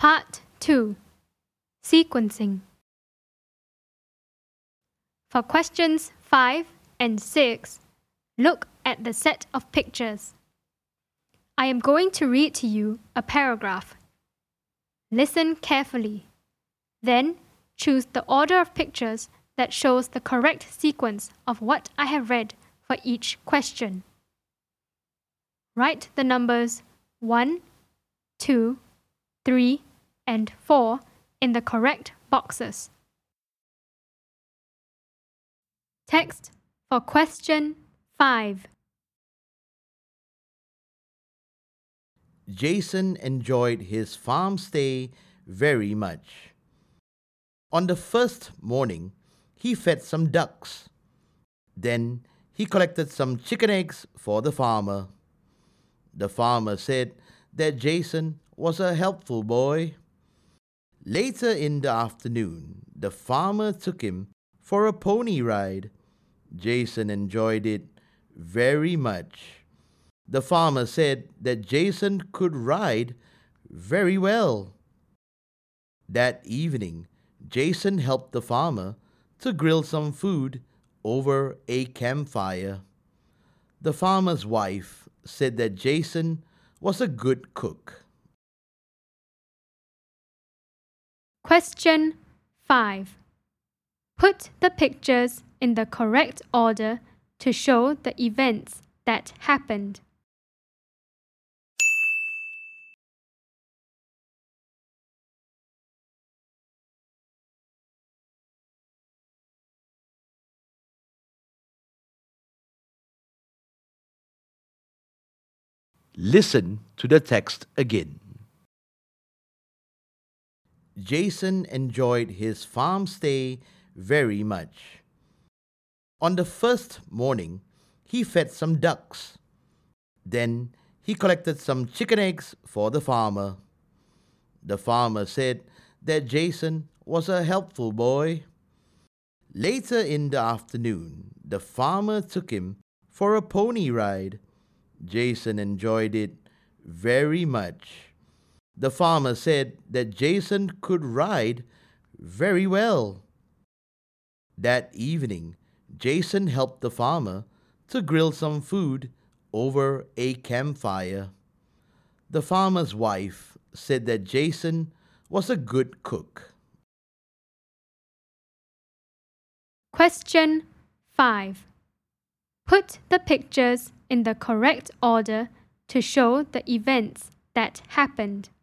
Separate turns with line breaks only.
Part 2. Sequencing. For questions 5 and 6, look at the set of pictures. I am going to read to you a paragraph. Listen carefully. Then choose the order of pictures that shows the correct sequence of what I have read for each question. Write the numbers 1, 2, 3, and 4 in the correct boxes. Text for question 5.
Jason enjoyed his farm stay very much. On the first morning, he fed some ducks. Then he collected some chicken eggs for the farmer. The farmer said that Jason was a helpful boy. Later in the afternoon, the farmer took him for a pony ride. Jason enjoyed it very much. The farmer said that Jason could ride very well. That evening, Jason helped the farmer to grill some food over a campfire. The farmer's wife said that Jason was a good cook.
Question 5. Put the pictures in the correct order to show the events that happened.
Listen to the text again. Jason enjoyed his farm stay very much. On the first morning, he fed some ducks. Then he collected some chicken eggs for the farmer. The farmer said that Jason was a helpful boy. Later in the afternoon, the farmer took him for a pony ride. Jason enjoyed it very much. The farmer said that Jason could ride very well. That evening, Jason helped the farmer to grill some food over a campfire. The farmer's wife said that Jason was a good cook.
Question 5. Put the pictures in the correct order to show the events that happened.